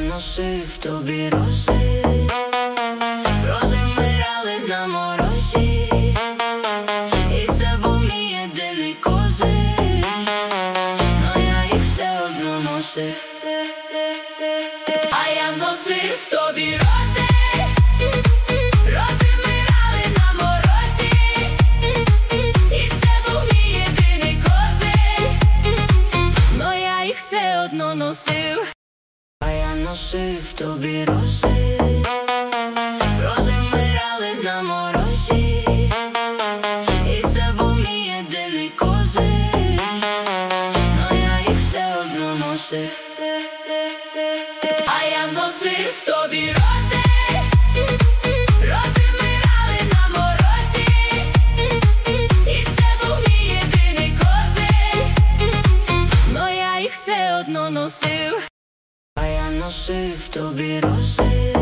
носив тобі рози, рози вмирали на морозі, і це був мій єдиний козир, но я їх все одно носив. А я носив тобі рози, рози вмирали на морозі, і це був мій єдиний козир, но я їх все одно носив. А я носив тобі рози, рози вмирали на морозі, і це був мій єдиний козир, но я їх все одно носив. А я носив тобі рози, рози вмирали на морозі, і це був мій єдиний козир, но я їх все одно носив. А я носив тобі рози.